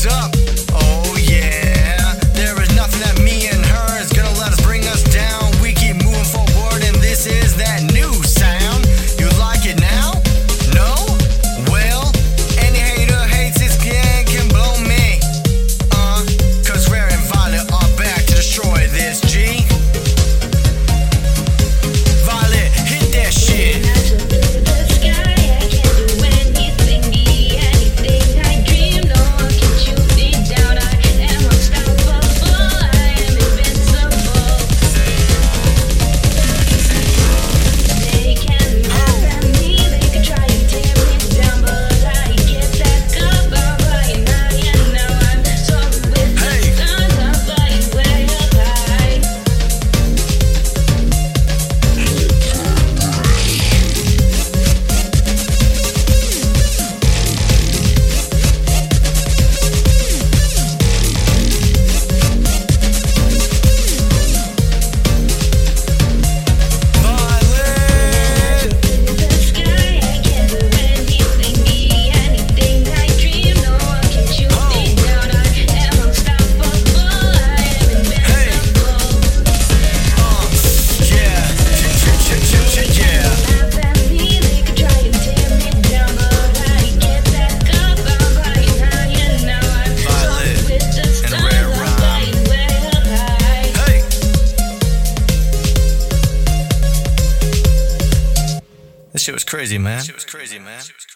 what's up? Oh yeah, there is nothing that me and her is gonna let us bring us down. We keep moving forward and this is that new sound. You like it now? No? Well, any hater hates this gang can blow me. Cause Rare and Violet are back to destroy this G. Violet, hit that shit. This shit was crazy, man.